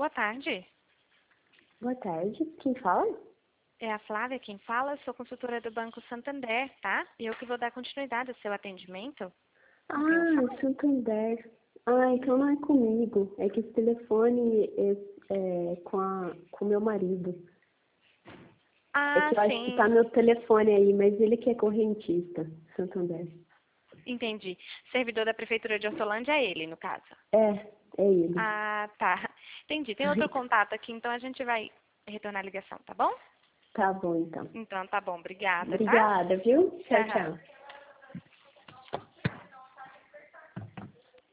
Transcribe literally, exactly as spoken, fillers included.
Boa tarde. Boa tarde. Quem fala? É a Flávia quem fala, sou consultora do Banco Santander, tá? E eu que vou dar continuidade ao seu atendimento. Com quem eu Ah, falo? Santander. Ah, então não é comigo. É que esse telefone é, é com a, com meu marido. É Ah, que eu acho que tá sim. meu telefone aí, mas ele que é correntista, Santander. Entendi. Servidor da Prefeitura de Hortolândia é ele, no caso. É, é ele. Ah, tá. Entendi. Tem outro contato aqui, então a gente vai retornar a ligação, tá bom? Tá bom, então. Então, tá bom. Obrigada, tá? Obrigada, viu? Tchau, Tchau. tchau.